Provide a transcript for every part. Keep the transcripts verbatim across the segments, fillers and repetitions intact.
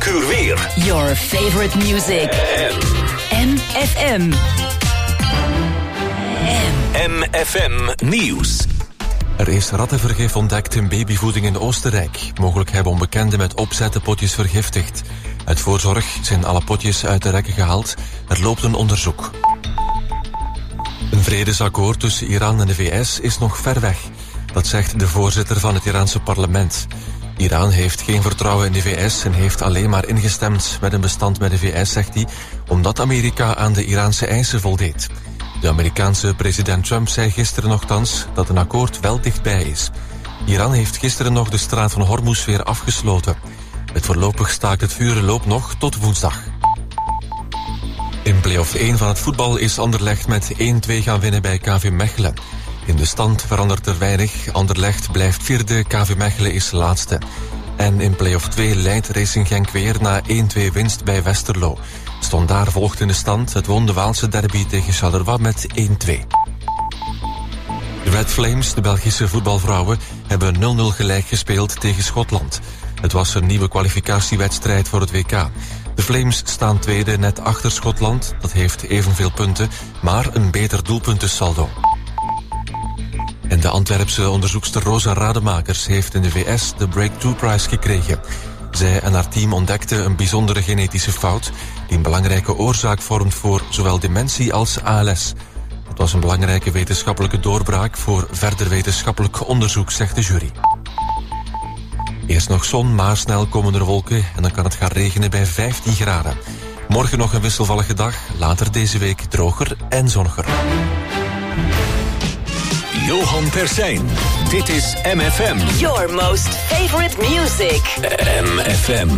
uur weer. Your favorite music. M F M. M F M Nieuws. Er is rattenvergif ontdekt in babyvoeding in Oostenrijk. Mogelijk hebben onbekenden met opzet de potjes vergiftigd. Uit voorzorg zijn alle potjes uit de rekken gehaald. Er loopt een onderzoek. Een vredesakkoord tussen Iran en de V S is nog ver weg. Dat zegt de voorzitter van het Iraanse parlement. Iran heeft geen vertrouwen in de V S en heeft alleen maar ingestemd met een bestand met de V S, zegt hij, omdat Amerika aan de Iraanse eisen voldeed. De Amerikaanse president Trump zei gisteren nogthans dat een akkoord wel dichtbij is. Iran heeft gisteren nog de straat van Hormuz weer afgesloten. Het voorlopig staakt het vuren loopt nog tot woensdag. In play-off één van het voetbal is Anderlecht met één twee gaan winnen bij K V Mechelen. In de stand verandert er weinig. Anderlecht blijft vierde, K V Mechelen is laatste. En in play-off twee leidt Racing Genk weer na één twee winst bij Westerlo. Standaard volgt in de stand. Het won de Waalse derby tegen Charleroi met één twee. De Red Flames, de Belgische voetbalvrouwen, hebben nul nul gelijk gespeeld tegen Schotland. Het was een nieuwe kwalificatiewedstrijd voor het W K. De Flames staan tweede net achter Schotland. Dat heeft evenveel punten, maar een beter doelpuntensaldo. En de Antwerpse onderzoekster Rosa Rademakers heeft in de V S de Breakthrough Prize gekregen. Zij en haar team ontdekten een bijzondere genetische fout die een belangrijke oorzaak vormt voor zowel dementie als A L S. Het was een belangrijke wetenschappelijke doorbraak voor verder wetenschappelijk onderzoek, zegt de jury. Eerst nog zon, maar snel komen er wolken en dan kan het gaan regenen bij vijftien graden. Morgen nog een wisselvallige dag, later deze week droger en zonniger. Johan Persijn. Dit is M F M. Your most favorite music. M F M.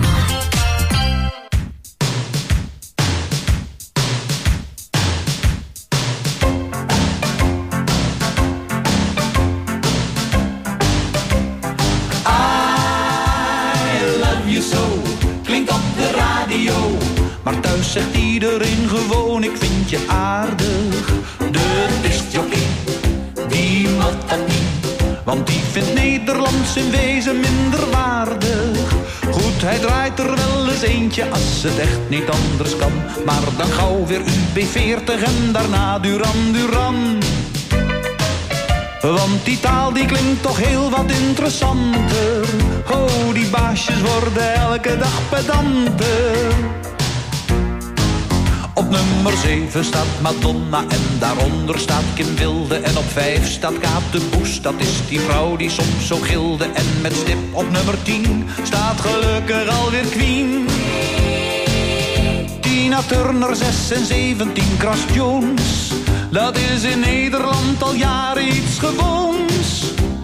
Maar thuis zegt iedereen gewoon, ik vind je aardig. De discjockey, die mag dat niet. Want die vindt Nederlands in wezen minder waardig. Goed, hij draait er wel eens eentje als het echt niet anders kan. Maar dan gauw weer U B veertig en daarna Duran Duran. Want die taal die klinkt toch heel wat interessanter. Oh, die baasjes worden elke dag pedanter. Op nummer zeven staat Madonna en daaronder staat Kim Wilde. En op vijf staat Kaap de Boes, dat is die vrouw die soms zo gilde. En met stip op nummer tien staat gelukkig alweer Queen. Tina Turner zes en zeventien Cras Jones. Dat is in Nederland al jaren iets gewoons.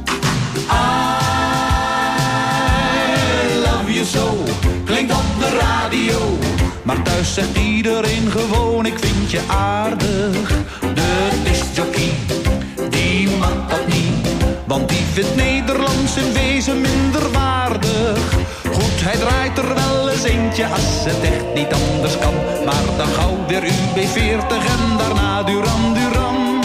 I love you so, klinkt op de radio. Maar thuis zegt iedereen gewoon, ik vind je aardig. De discjockey, die mag dat niet. Want die vindt Nederlands in wezen minder waardig. Goed, hij draait er wel eens eentje als het echt niet anders kan. Maar dan gauw weer U B veertig en daarna Duran Duran.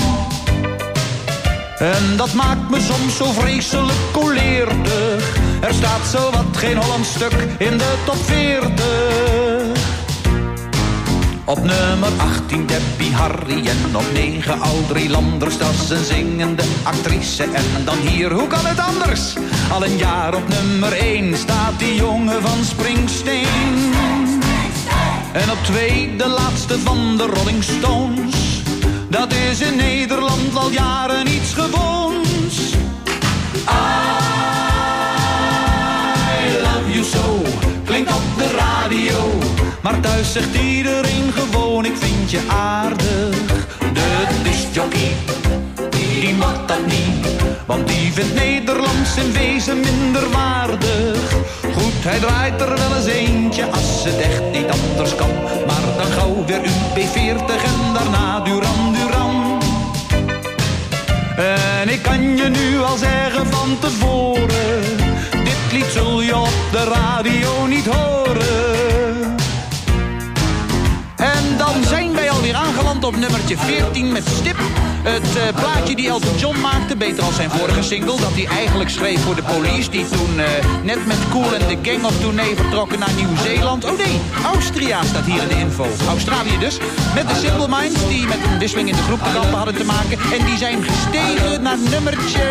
En dat maakt me soms zo vreselijk koleerdig. Er staat zo wat geen Hollands stuk in de top veertig. Op nummer achttien Debbie Harry en op negen Audrey Landers. Dat is een zingende actrice. En dan hier, hoe kan het anders? Al een jaar op nummer één staat die jongen van Springsteen. En op twee de laatste van de Rolling Stones. Dat is in Nederland al jaren iets gewoons. I love you so, klinkt op de radio. Maar thuis zegt iedereen gewoon, ik vind je aardig. De discjockey, die mag dat niet. Want die vindt Nederlands in wezen minder waardig. Goed, hij draait er wel eens eentje als het echt niet anders kan. Maar dan gauw weer U B veertig en daarna Duran Duran. En ik kan je nu al zeggen van tevoren, dit lied zul je op de radio niet horen. En dan zijn wij alweer aangeland op op nummertje veertien met Stip. Het uh, plaatje die Elton John maakte, beter als zijn vorige single, dat hij eigenlijk schreef voor de Police, die toen uh, net met Kool en de Gang op tournee vertrokken naar Nieuw-Zeeland. Oh nee, Austria staat hier in de info. Australië dus. Met de Simple Minds, die met een wisseling in de groep te kampen hadden te maken. En die zijn gestegen naar nummertje...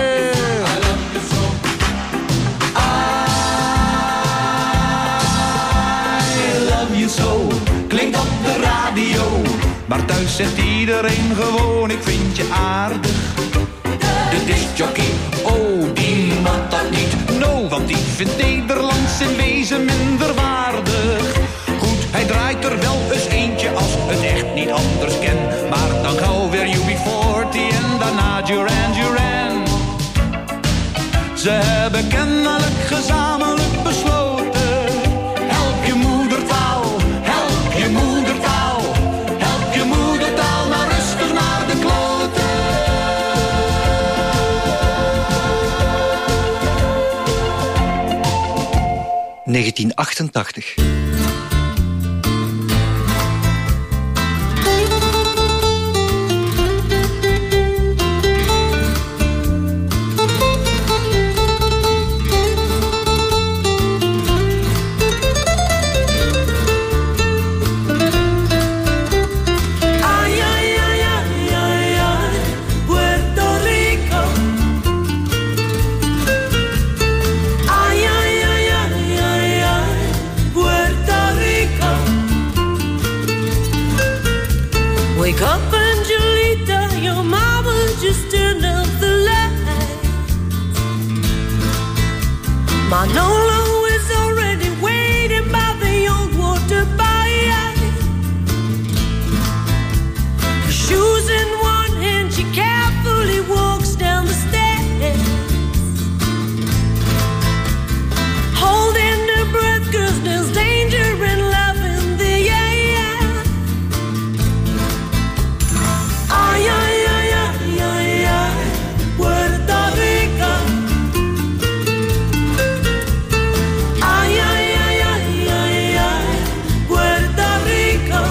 I love you so, klinkt op de radio. Maar thuis zegt iedereen gewoon, ik vind je aardig. De discjockey, oh, die mag dat niet. No, want die vindt Nederlands in wezen minder waardig. Goed, hij draait er wel eens eentje als het echt niet anders ken. Maar dan gauw weer U B veertig en daarna Duran Duran. Ze hebben kennelijk gezamenlijk besloten. Help je moedertaal, help je moedertaal. Help je moedertaal maar rustig naar de kloten. negentien achtentachtig. Wake up, Angelita, your mama just turned up the light. Manolo is already waiting by the old water buy. Her shoes in one hand, she carefully walks down the stairs. Holding her breath, 'cause there's danger in love in the air. Ay, ay, ay, ay, ay, ay, Puerto Rico. Ay, ay, ay, ay, ay, ay, Puerto Rico.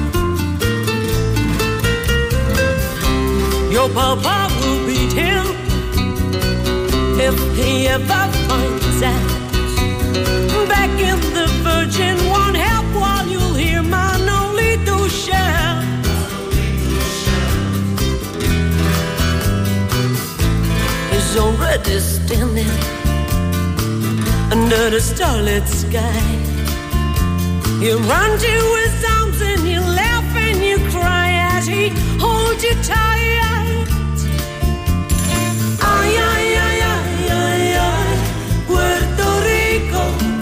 Your papa will beat him if he ever finds out. Back in the Virgin won't help while you'll hear Manolito shout. He's already standing under the starlit sky. You run to his arms and you laugh and you cry as he holds you tight. Ay, ay, ay, ay, ay, ay, Puerto Rico.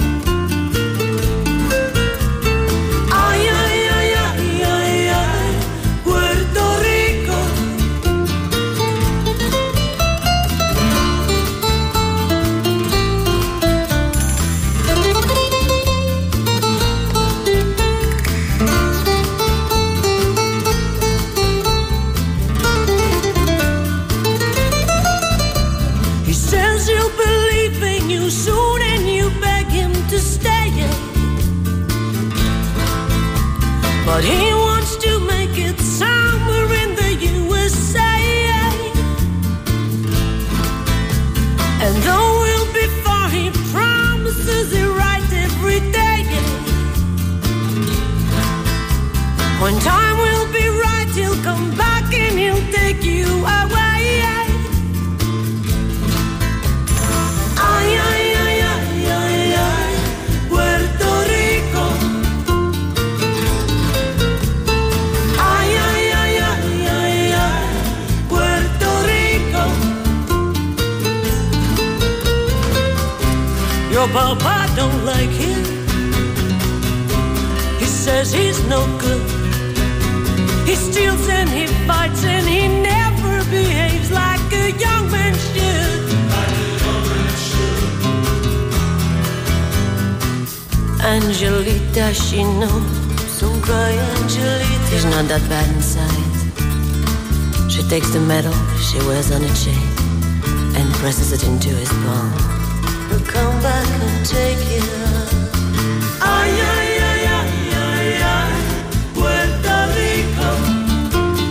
Ay, ay, ay, ay, ay, ay, Puerto Rico. He says he'll believe in you soon and you beg him to stay. But he wants to make it somewhere in the U S A. And though we'll be far, he promises it right every day. When time will be right, he'll come back and he'll take you away. Ay, ay, ay, ay, ay, ay, Puerto Rico. Ay, ay, ay, ay, ay, ay, Puerto Rico. Your papa don't like him. He says he's no good. He steals and he fights and he never behaves like a young man should. Angelita, she knows. Don't cry, Angelita. He's not that bad inside. She takes the medal she wears on a chain and presses it into his palm. He'll come back and take it up. Ay, ay, ay, ay, ay, ay, Puerto Rico.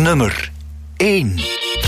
nummer één.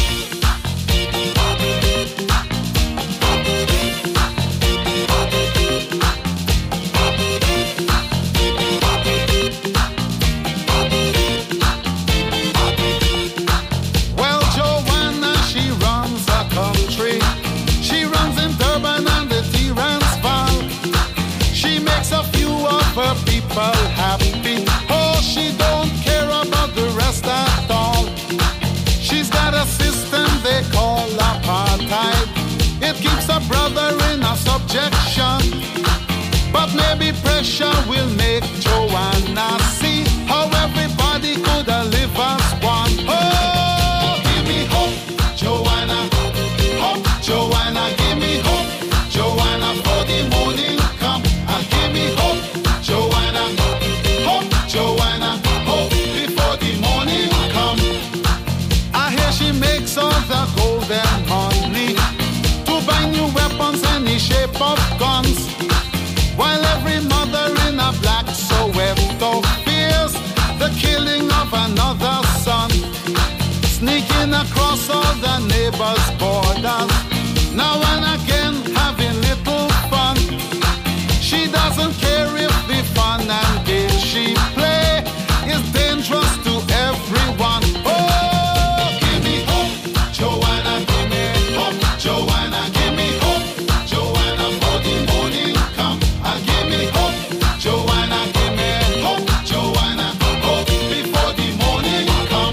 Happy. Oh, she don't care about the rest at all. She's got a system they call apartheid. It keeps a brother in a subjection. But maybe pressure will make Joanna see how everybody could live as one. Oh, give me hope, Joanna. Hope, Joanna, give me hope, Joanna, for the morning come. And give me hope, Joanna. Joanna, hope before the morning come. I hear she makes all the golden money to buy new weapons in the shape of guns, while every mother in a black Soweto fears the killing of another son, sneaking across all the neighbors' borders, now and again having little fun. She doesn't care if the fun and game she play is dangerous to everyone. Oh, give me hope, Joanna, give me hope, Joanna, give me hope, Joanna, for the morning come. And give me hope, Joanna, give me hope, Joanna, hope before the morning come.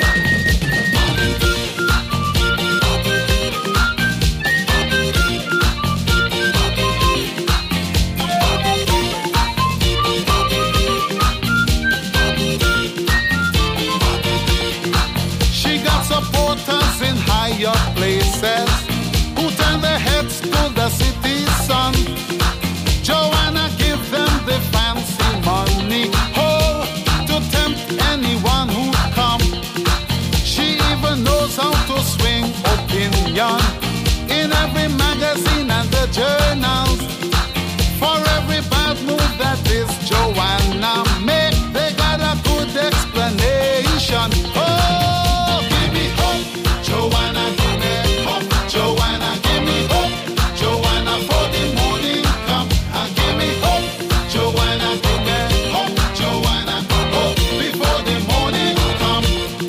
Higher places who turn their heads to the city sun. Joanna give them the fancy money, oh, to tempt anyone who come. She even knows how to swing opinion in every magazine and the journals. For every bad move that this Joanna make, they got a good explanation. Oh, give me hope, Joanna, give me hope, Joanna, give me hope, Joanna, for the morning come. And give me hope, Joanna, give me hope, Joanna, hope before the morning come.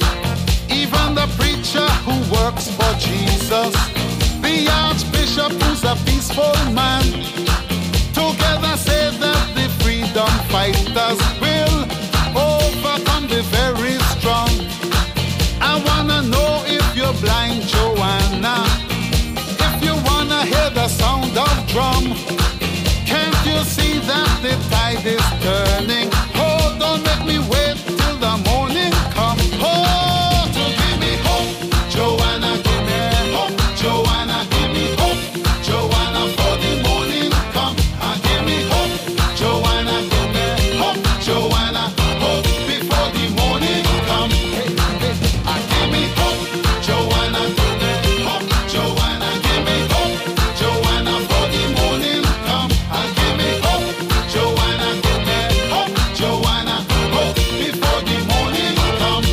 Even the preacher who works for Jesus, the archbishop who's a peaceful man, together say that the freedom fighters will overcome the very strong. I wanna know if you're blind, Joanna, if you wanna hear the sound of drum. Can't you see that the tide is turning? Oh, don't make me wait till the morning come. Oh, to give me hope, Joanna, give me hope, Joanna, give me hope, Joanna, for the morning come. And give me hope, Joanna, give me hope, Joanna, hope before the morning come. And give me hope, Joanna, give me hope, Joanna, give me hope, Joanna, for the morning come. And give me hope, Joanna, give me hope, Joanna, hope before the morning come.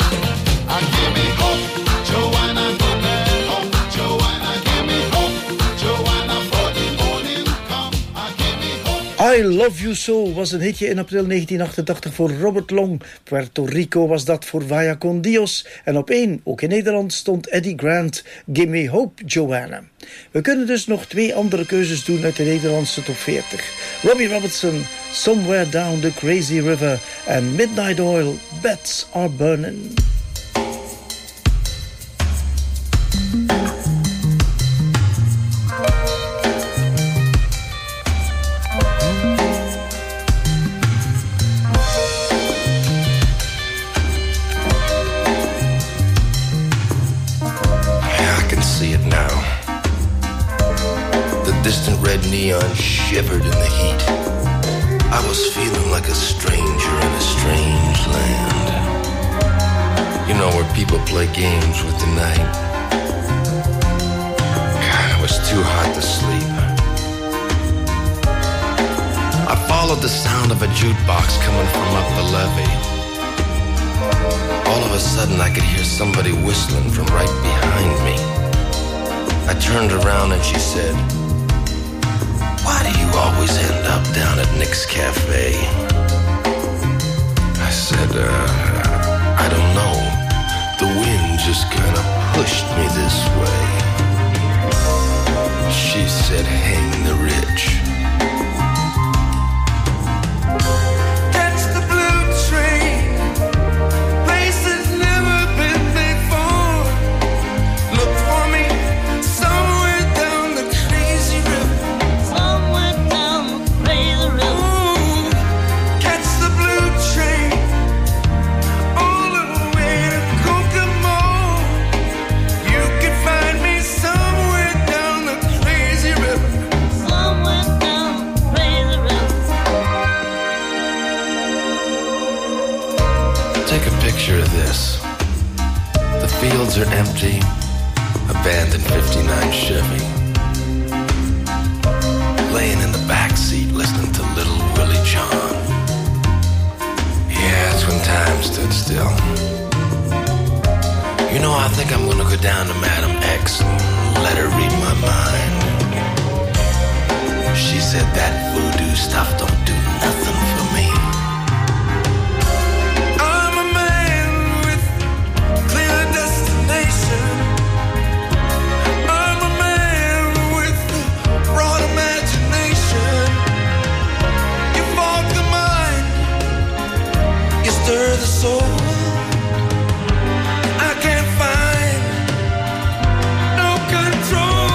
And give me hope, Joanna, give me hope, Joanna, give me hope, Joanna, for the morning come. And give me hope. I Love You So was een hitje in april negentien achtentachtig voor Robert Long. Puerto Rico was dat voor Vaya con Dios. En op één, ook in Nederland, stond Eddie Grant, Give Me Hope, Joanna. We kunnen dus nog twee andere keuzes doen uit de Nederlandse top veertig. Robbie Robertson, Somewhere Down the Crazy River. En Midnight Oil, Bats Are Burning. Distant red neon shivered in the heat. I was feeling like a stranger in a strange land. You know, where people play games with the night. God, it was too hot to sleep. I followed the sound of a jukebox coming from up the levee. all of a sudden I could hear somebody whistling from right behind me. I turned around and she said, "Why do you always end up down at Nick's Cafe?" I said, uh, I don't know. The wind just kind of pushed me this way. She said, "Hang the rich." Fields are empty, abandoned fifty-nine Chevy. Laying in the back seat listening to Little Willie John. Yeah, it's when time stood still. You know, I think I'm gonna go down to Madam X and let her read my mind. She said that voodoo stuff don't do nothing for me. Stir the soul. I can't find no control.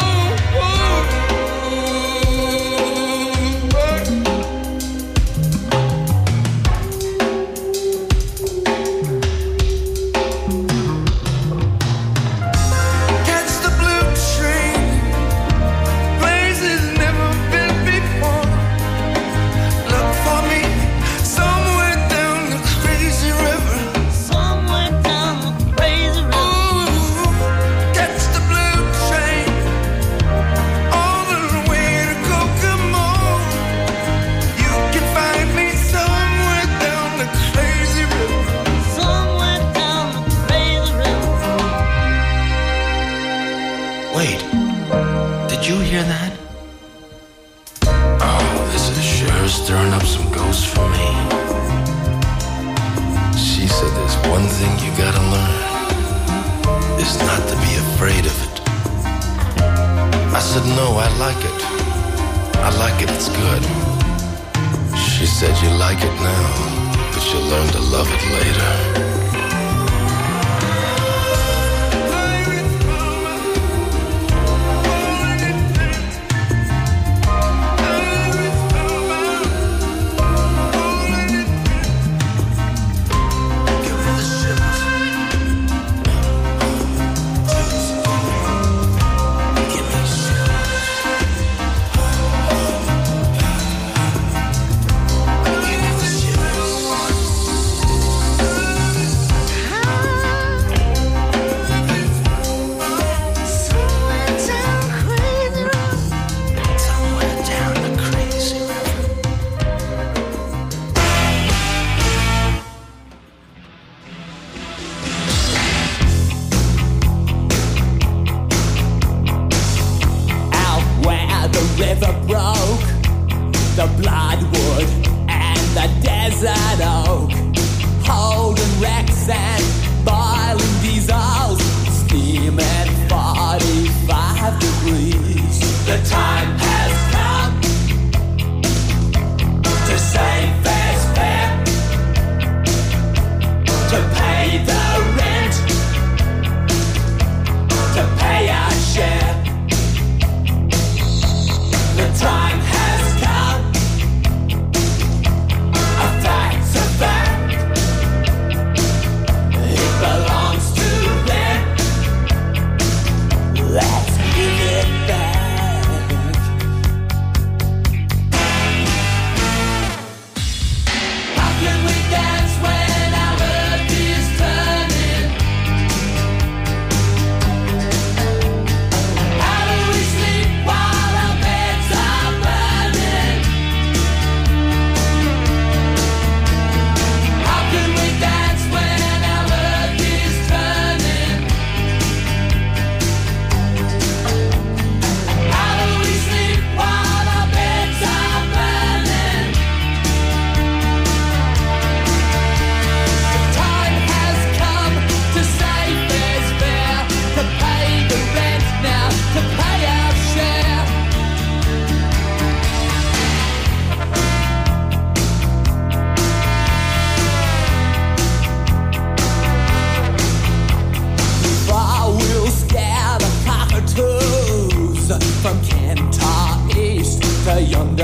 Catch the blue train, places never been before. Look for me somewhere down the crazy river. Somewhere down the crazy river. Ooh, catch the blue train all the way to Kokomo. You can find me somewhere down the crazy river. Somewhere down the crazy river. Wait, did you hear that? Oh, this is sure stirring up some ghosts for me. She said there's one thing you gotta learn, is not to be afraid of it. I said, no, I like it. I like it, it's good. She said, you like it now, but you'll learn to love it later. river broke, the bloodwood and the desert oak, holding wrecks and boiling diesels, steaming forty-five degrees. The time has come to save fair's fair, to pay the rent, to pay our share. The time has come, a fact's a fact, it belongs to them, let's give it back.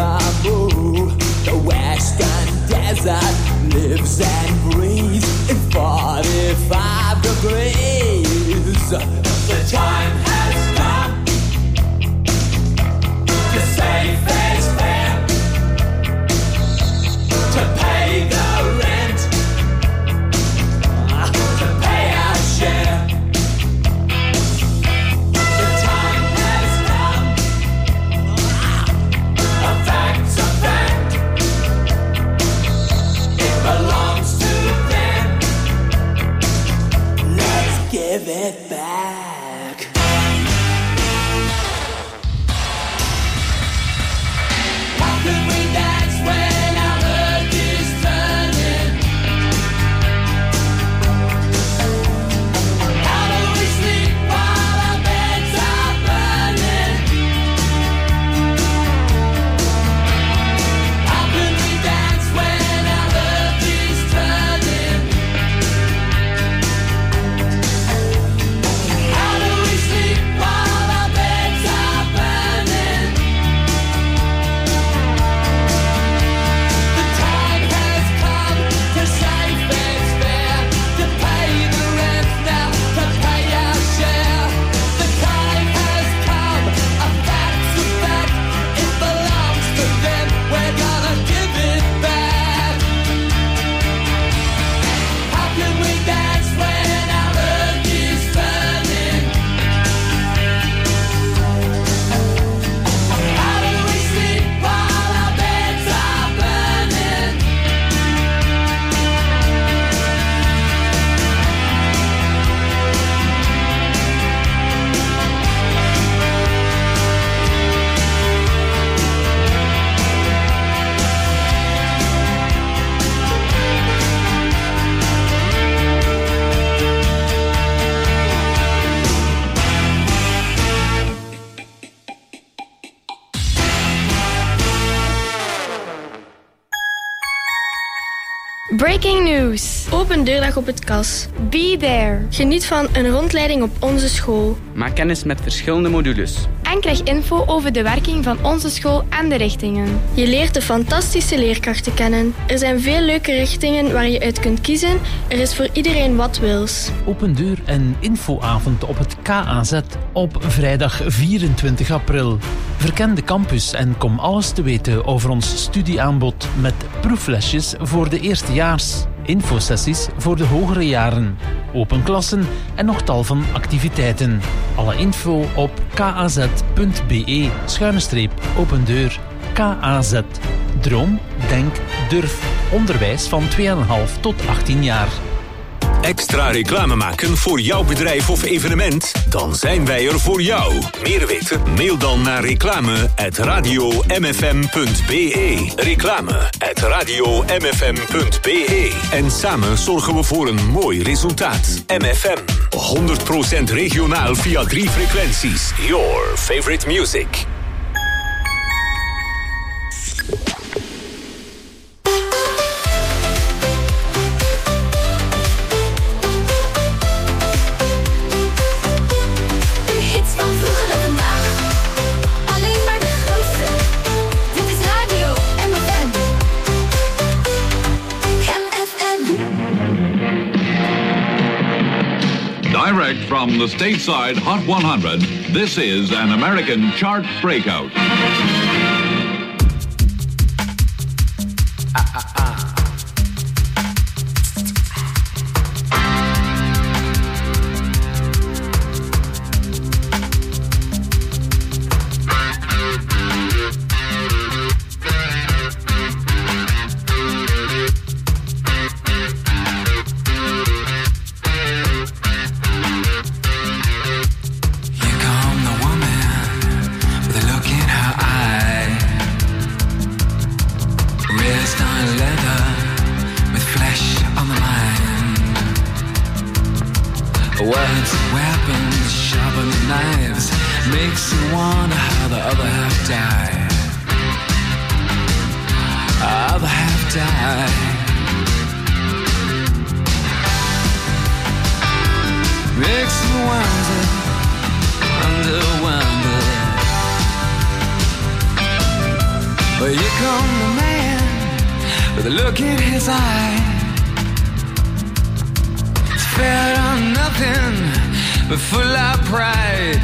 Namu. The western desert lives and breathes in forty-five degrees. The time has come to say fair's fair, to pay the rent, to pay our share. The time has come, a fact's a fact, it belongs to them. Let's give it back. How can we dance when our earth is turning? How do we sleep while our beds are burning? How can we dance when our earth is turning? How do we sleep while our beds are burning? The time has come to say fair's fair, to pay the rent now, to pay our share. The time has come, a fact's a fact, it belongs to them, we're gonna give it back. How can we dance when our earth is turning? How do we sleep while our beds are burning? Breaking news. Open deurdag op het Kas. Be there. Geniet van een rondleiding op onze school. Maak kennis met verschillende modules. En krijg info over de werking van onze school en de richtingen. Je leert de fantastische leerkrachten kennen. Er zijn veel leuke richtingen waar je uit kunt kiezen. Er is voor iedereen wat wils. Open deur en infoavond op het K A Z op vrijdag vierentwintig april. Verken de campus en kom alles te weten over ons studieaanbod met proeflesjes voor de eerstejaars, infosessies voor de hogere jaren, open klassen en nog tal van activiteiten. Alle info op kaz.be schuine streep open deur. K A Z. Droom, denk, durf. Onderwijs van twee komma vijf tot achttien jaar. Extra reclame maken voor jouw bedrijf of evenement? Dan zijn wij er voor jou. Meer weten? Mail dan naar reclame at radio m f m punt b e. Reclame at radio m f m punt b e. En samen zorgen we voor een mooi resultaat. M F M. honderd procent regionaal via drie frequenties. Your favorite music. Direct from the stateside Hot one hundred, this is an American chart breakout. Words, weapons, sharpened knives, makes you wonder how the other half died. Other half died. Makes you wonder, wonder, wonder. But here come the man with a look in his eye. It's fair on nothing but full of pride.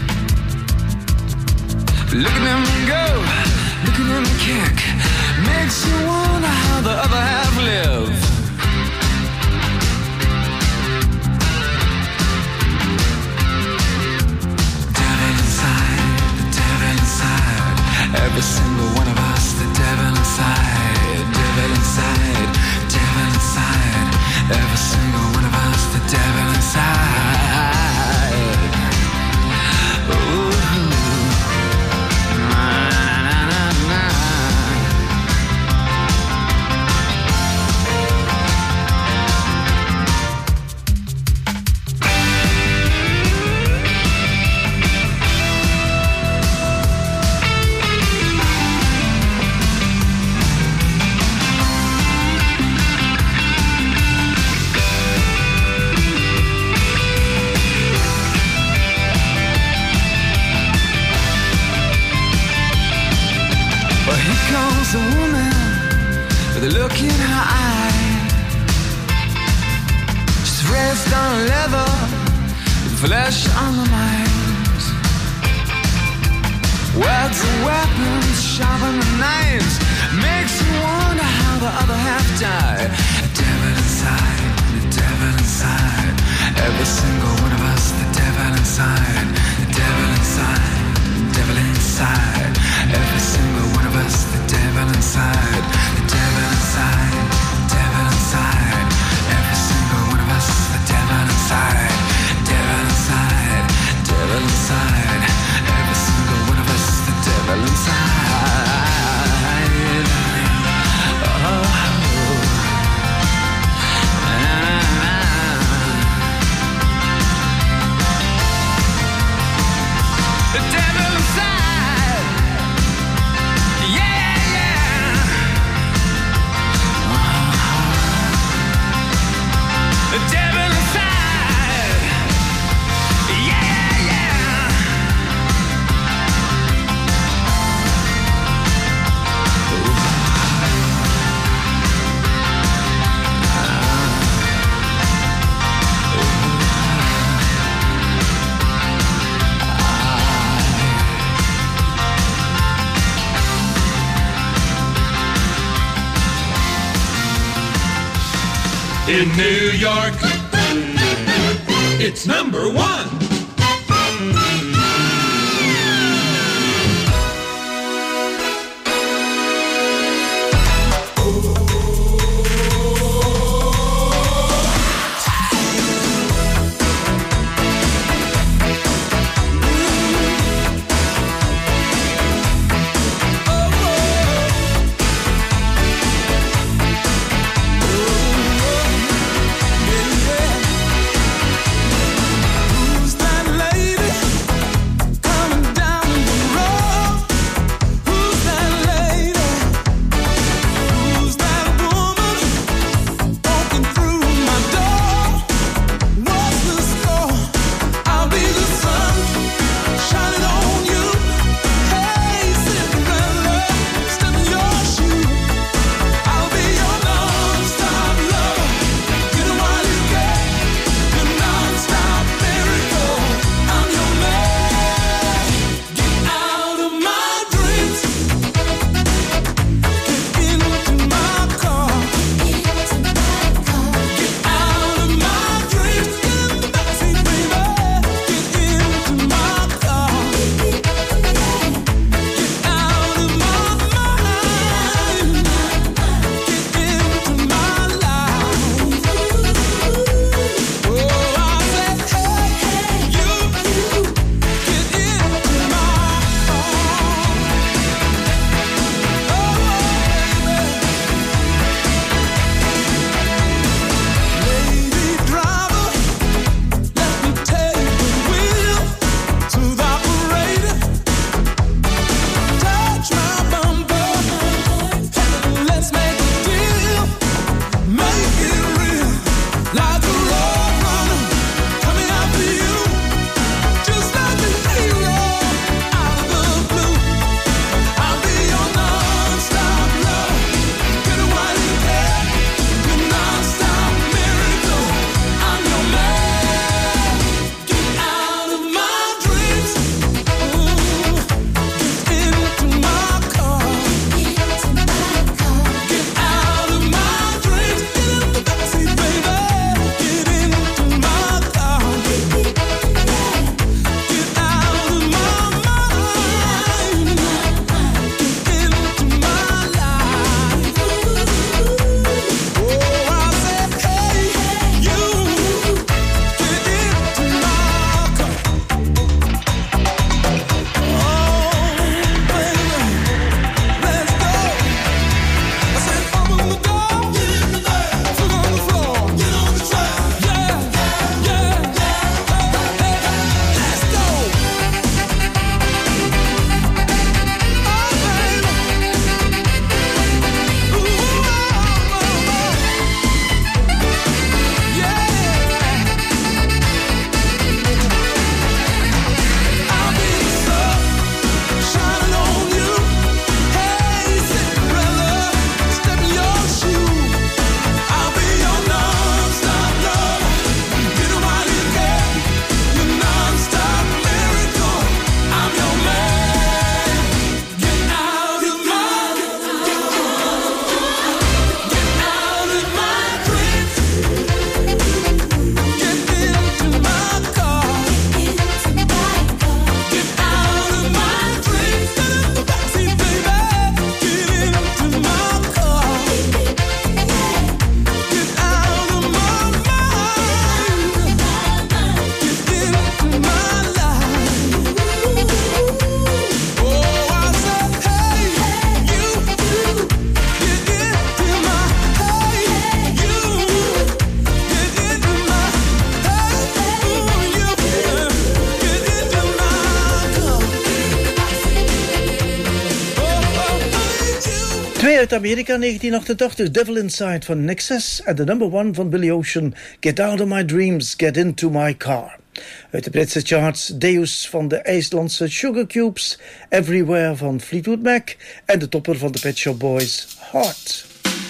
Look at him go, look at him kick. Makes you wonder how the other half live. Devil inside, the devil inside. Every single one of us, the devil inside. Devil inside, devil inside. Every single one of us, the devil inside. Ooh. A woman with a look in her eye. She's raised on leather, with flesh on the mind. Words and weapons, sharpen the knives. Makes you wonder how the other half died. The devil inside, the devil inside. Every single one of us, the devil inside. The devil inside, the devil inside. Every single one of us, the devil inside, the devil inside, the devil inside. Every single one of us, the devil inside, devil inside, devil inside. Every single one of us, the devil inside. Oh. The devil inside. Yeah, yeah. The devil inside. Yeah, yeah. In New York, it's number one. Who's that lady? Twee uit Amerika, negentien achtentachtig. Devil Inside van N X S. En de number one van Billy Ocean. Get Out of My Dreams, Get Into My Car. Uit de Britse charts Deus van de IJslandse Sugar Cubes. Everywhere van Fleetwood Mac. En de topper van de Pet Shop Boys, Heart.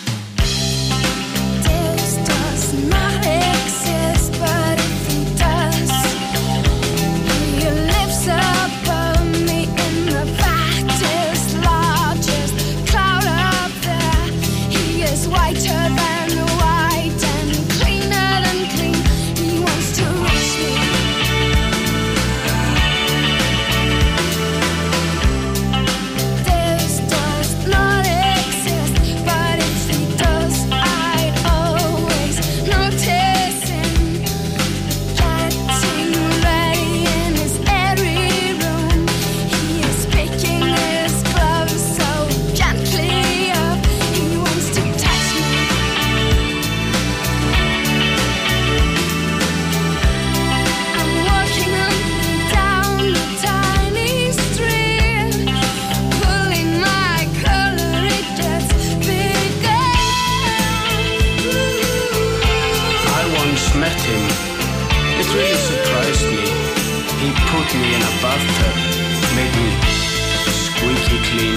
Me in a bathtub, made me squeaky clean.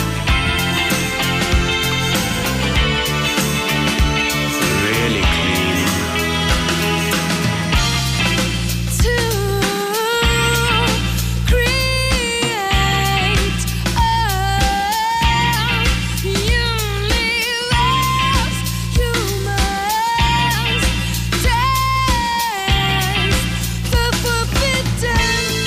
Really clean. To create a universe, you must taste the forbidden.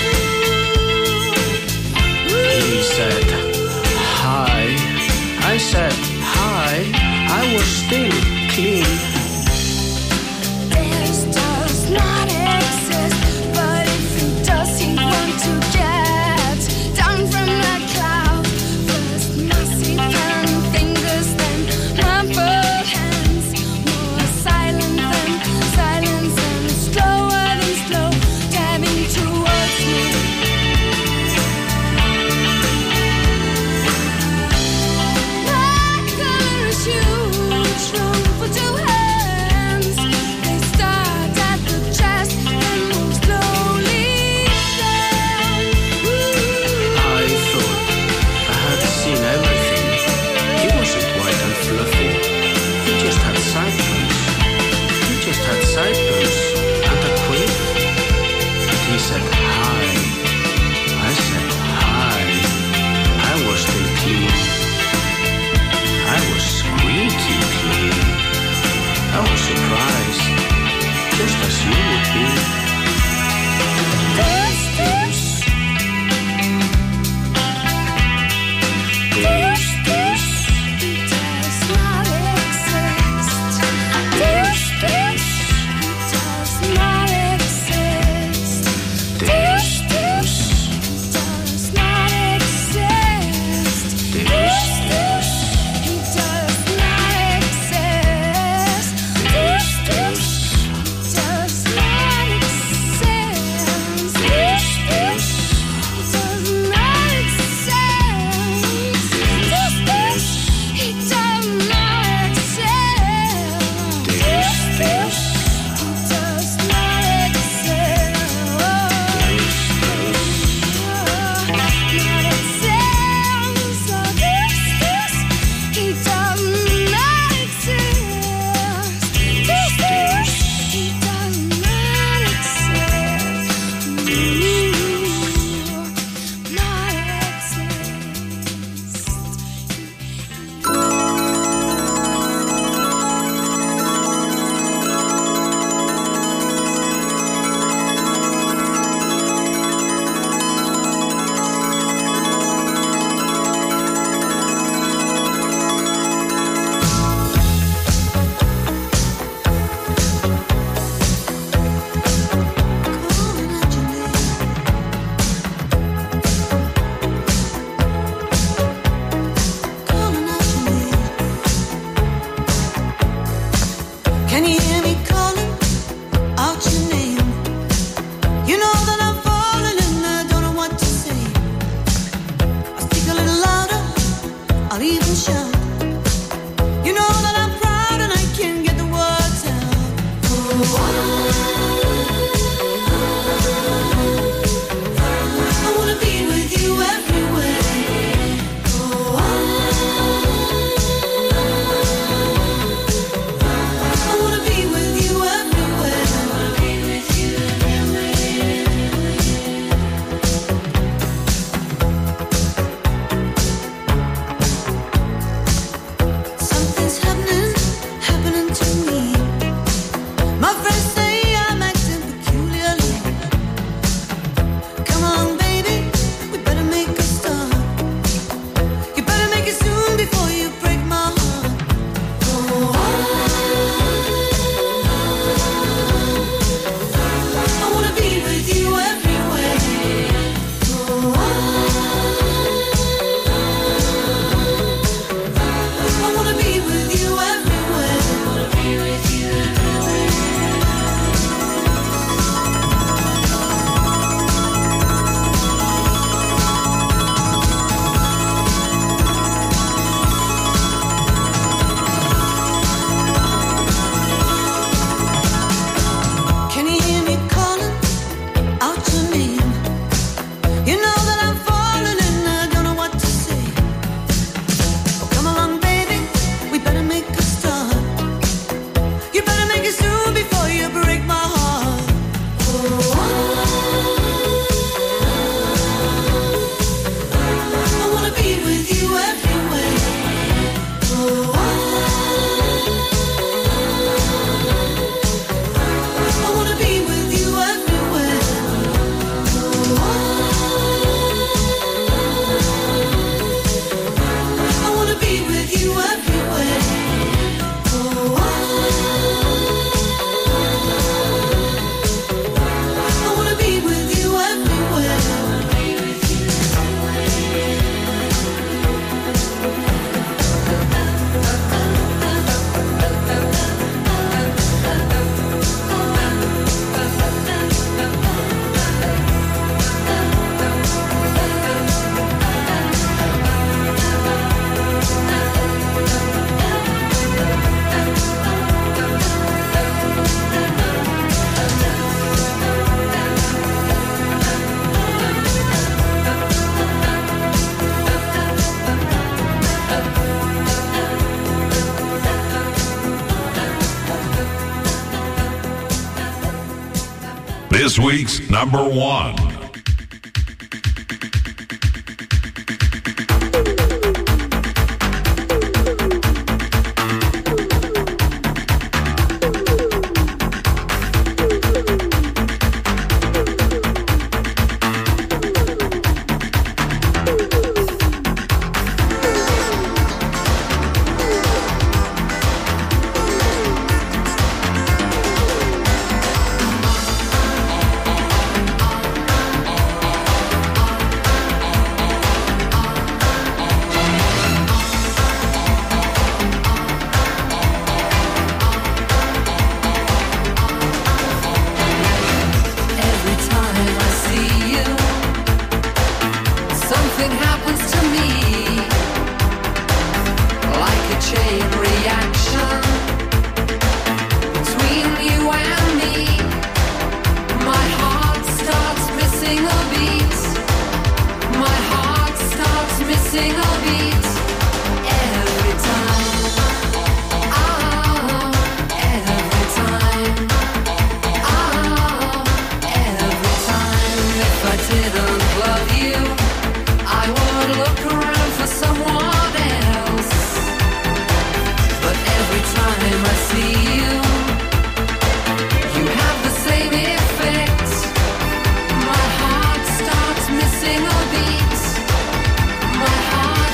He said, hi. I said, hi. I was still clean. This does not exist, but if it does, he want to get down from the cloud. First massive hand fingers, then mumble hands. More silent than silence, and slower than slow, dabbing towards me. My color is huge, room for two hands. They start at the chest and move slowly down. I thought I had seen everything. He wasn't white and fluffy. He just had sideburns. He just had sideburns and a quiff. And he said, hi. I said, hi. I was still clean. I was squeaky clean. I was surprised, just as you would be. This, this, This, this, does not exist. This, this, does not exist. this, this, Does not exist. this, This, this, does not exist. This, this, does not exist. This, this, does not exist. This, this, he does not exist. This, this, does not Can you hear me calling out your name? You know that I'm falling and I don't know what to say. I'll speak a little louder, I'll even shout. with you everywhere. Oh, I wanna be with you everywhere. This week's number one. My heart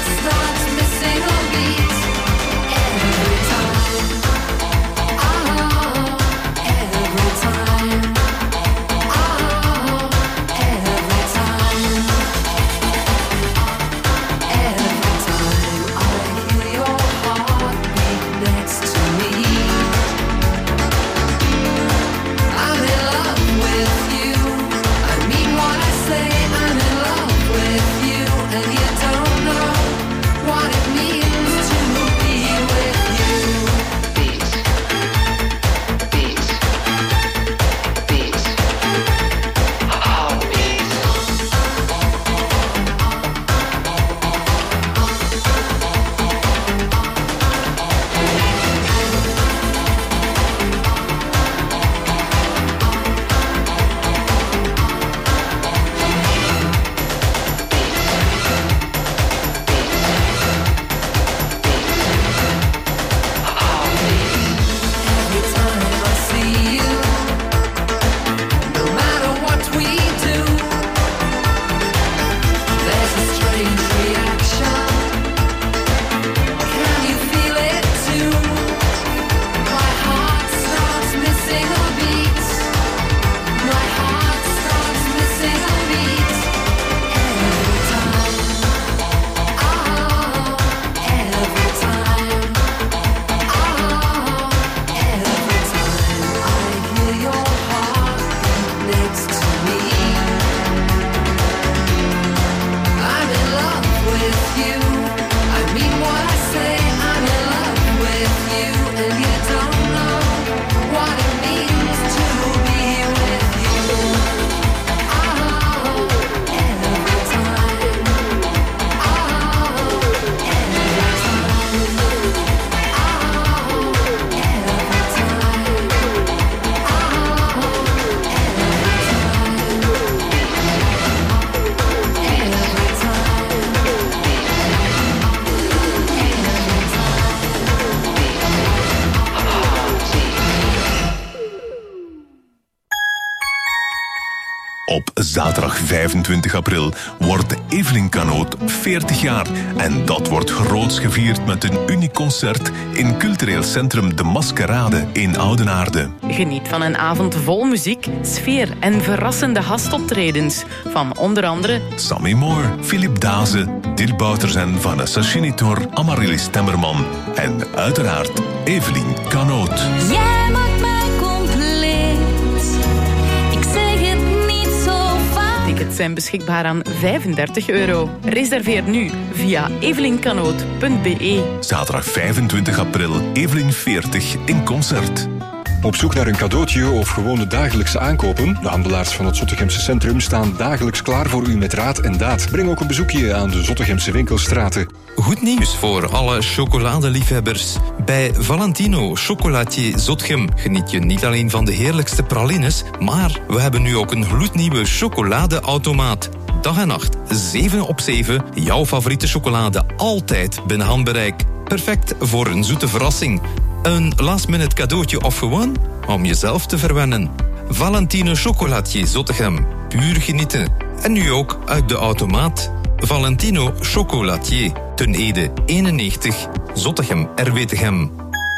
Op zaterdag vijfentwintig april wordt Evelien Canoot veertig jaar. En dat wordt groots gevierd met een uniek concert in cultureel centrum De Maskerade in Oudenaarde. Geniet van een avond vol muziek, sfeer en verrassende gastoptredens. Van onder andere Sammy Moore, Philip Daze, Dirk Bouters en Vanessa Chinitor, Amaryllis Temmerman en uiteraard Evelien Canoot. Jij maakt mij compleet. Ik zeg het niet zo vaak. Tickets zijn beschikbaar aan vijfendertig euro. Reserveer nu via evelincanoot punt b e. Zaterdag vijfentwintig april, Evelien veertig in concert. Op zoek naar een cadeautje of gewone dagelijkse aankopen? De handelaars van het Zottegemse Centrum staan dagelijks klaar voor u met raad en daad. Breng ook een bezoekje aan de Zottegemse winkelstraten. Goed nieuws voor alle chocoladeliefhebbers. Bij Valentino Chocolatier Zottegem geniet je niet alleen van de heerlijkste pralines, maar we hebben nu ook een gloednieuwe chocoladeautomaat. Dag en nacht, zeven op zeven, jouw favoriete chocolade altijd binnen handbereik. Perfect voor een zoete verrassing. Een last-minute cadeautje of gewoon om jezelf te verwennen. Valentino Chocolatier Zottegem. Puur genieten. En nu ook uit de automaat. Valentino Chocolatier. Ten Ede eenennegentig. Zottegem R W Tegem.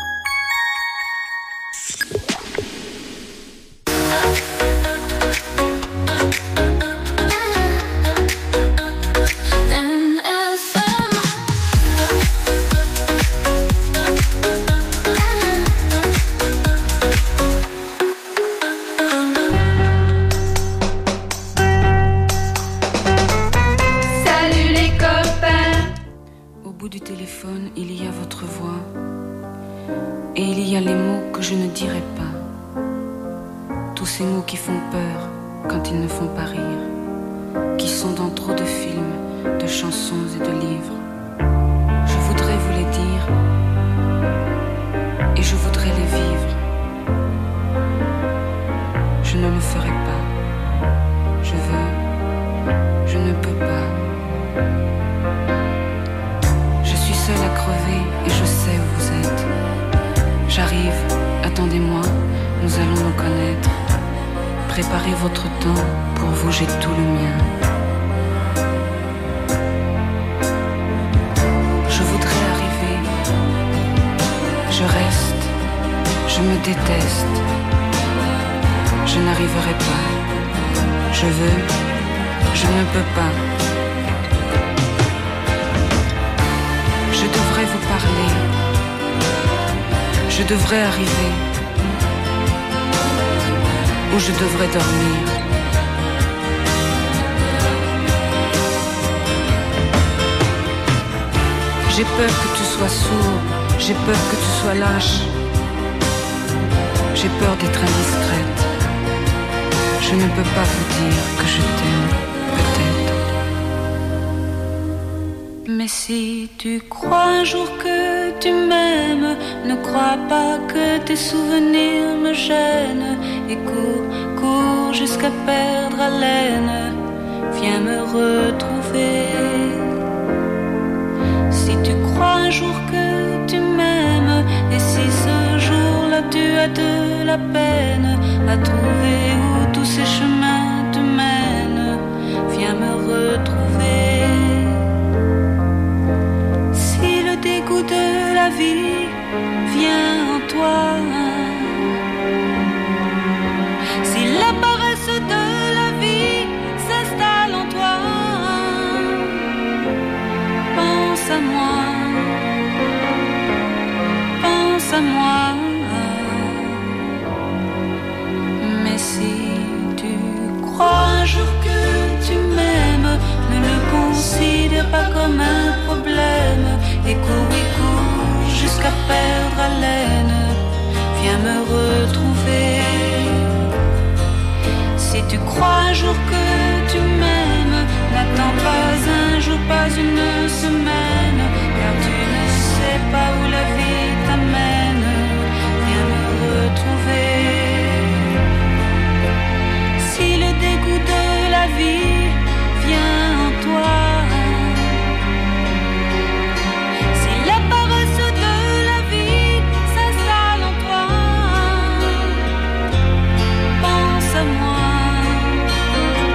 J'ai peur que tu sois sourd, j'ai peur que tu sois lâche. J'ai peur d'être indiscrète. Je ne peux pas vous dire que je t'aime, peut-être. Mais si tu crois un jour que tu m'aimes, ne crois pas que tes souvenirs me gênent. Et cours, cours jusqu'à perdre haleine. Viens me retrouver. Si tu crois un jour que tu m'aimes, et si ce jour-là tu as de la peine à trouver où tous ces chemins te mènent, viens me retrouver. Si le dégoût de la vie vient en toi, si la paresse de la vie s'installe en toi, pense à moi, pense à moi. Mais si tu crois un jour que tu m'aimes, ne le considère pas comme un problème. Et cours, et cours jusqu'à perdre haleine. Viens me retrouver. Si tu crois un jour que tu m'aimes, n'attends pas un jour, pas une semaine, car tu ne sais pas où la vie t'amène. Viens me retrouver. Si le dégoût de la vie vient en toi, si la paresse de la vie s'installe en toi, pense à moi,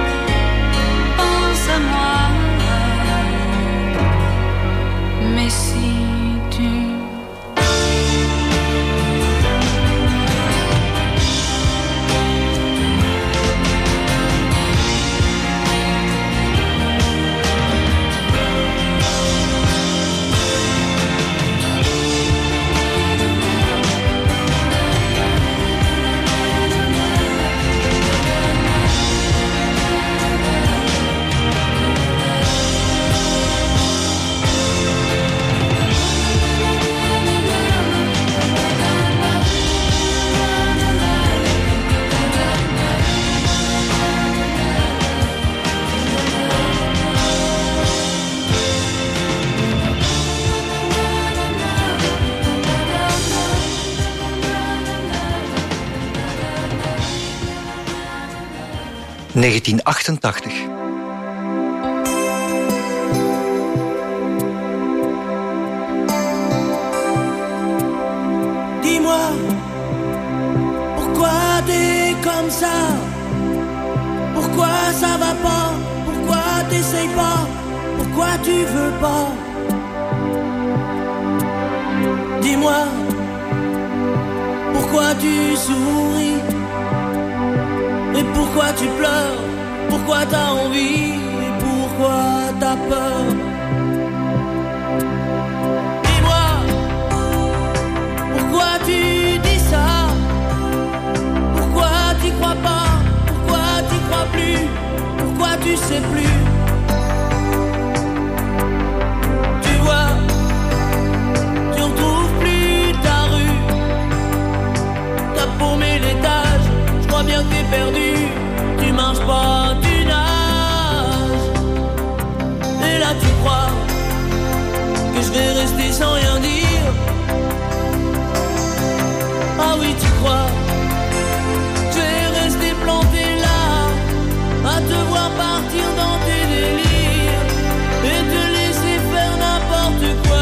negentien achtentachtig. Dis-moi, pourquoi t'es comme ça? Pourquoi ça va pas? Pourquoi t'essayes pas? Pourquoi tu veux pas? Dis-moi, pourquoi tu souris? Et pourquoi tu pleures? Pourquoi t'as envie? Et pourquoi t'as peur? Dis-moi, pourquoi tu dis ça? Pourquoi t'y crois pas? Pourquoi t'y crois plus? Pourquoi tu sais plus? Tu vois, tu retrouves plus ta rue. T'as paumé l'étage, je crois bien que t'es perdu. Tu marches pas, tu nages. Et là tu crois que je vais rester sans rien dire. Ah oui tu crois, je vais rester planté là, à te voir partir dans tes délires et te laisser faire n'importe quoi.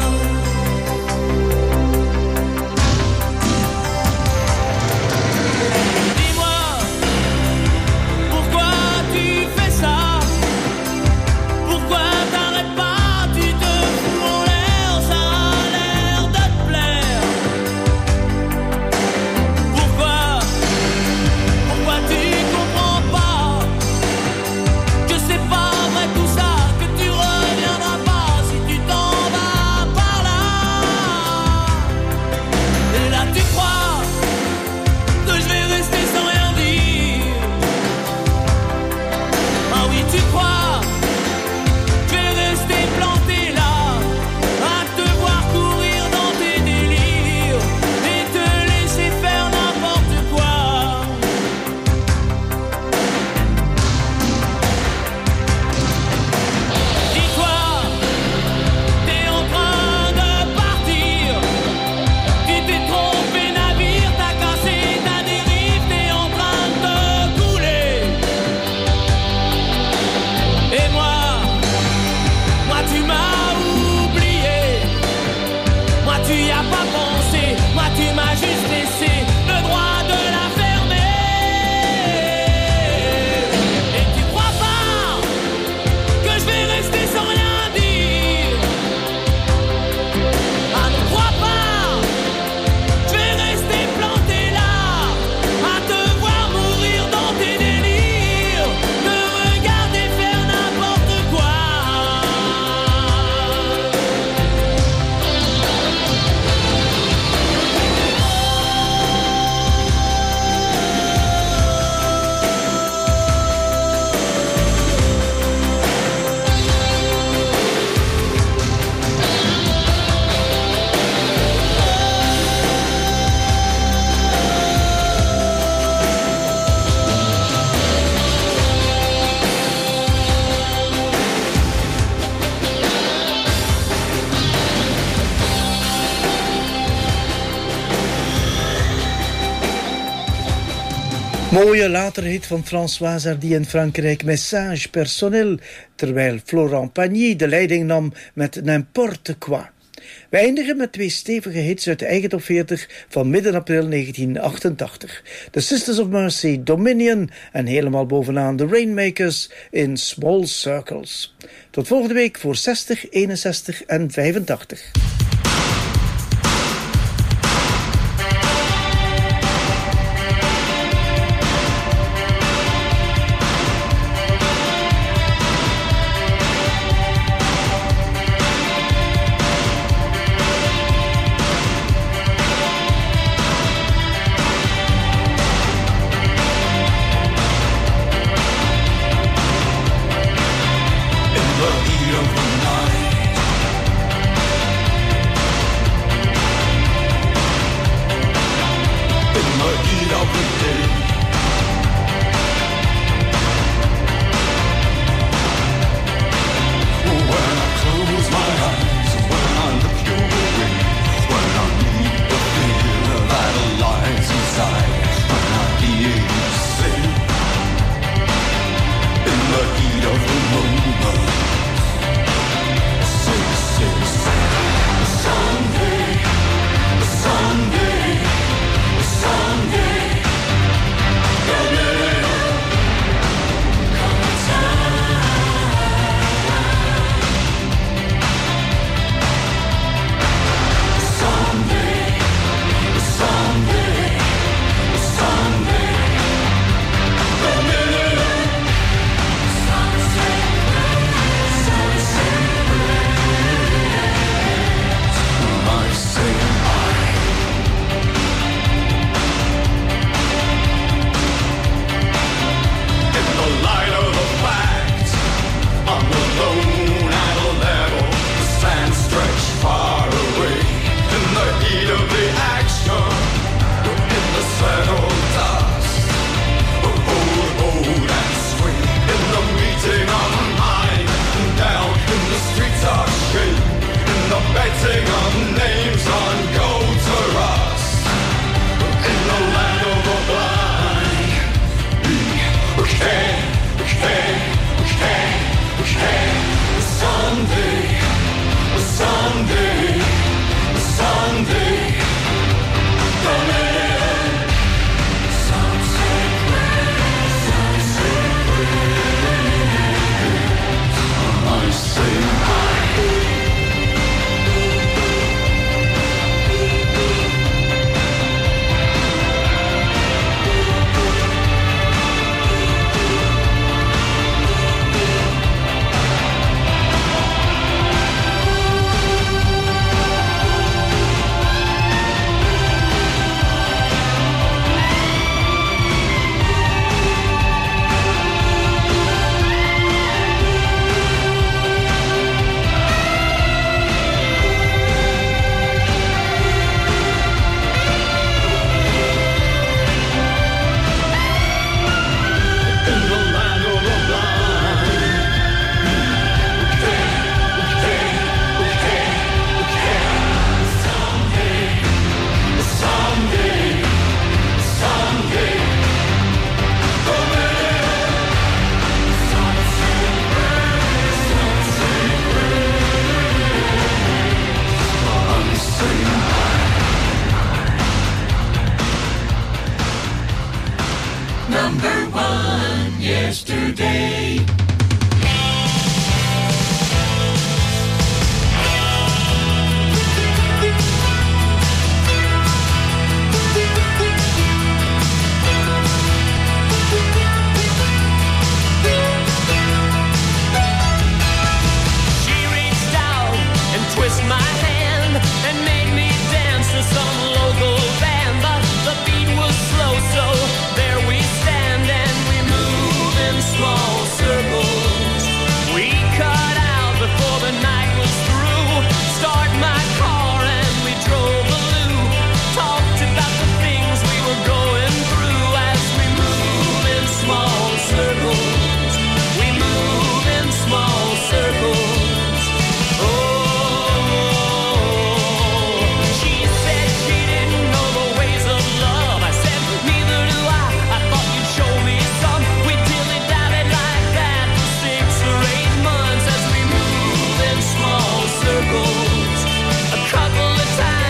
Mooie latere hit van Françoise Hardy in Frankrijk, Message Personnel, terwijl Florent Pagny de leiding nam met N'importe quoi. We eindigen met twee stevige hits uit de eigen top veertig van midden april negentien achtentachtig. The Sisters of Mercy, Dominion en helemaal bovenaan The Rainmakers in Small Circles. Tot volgende week voor zestig, eenenzestig en vijfentachtig.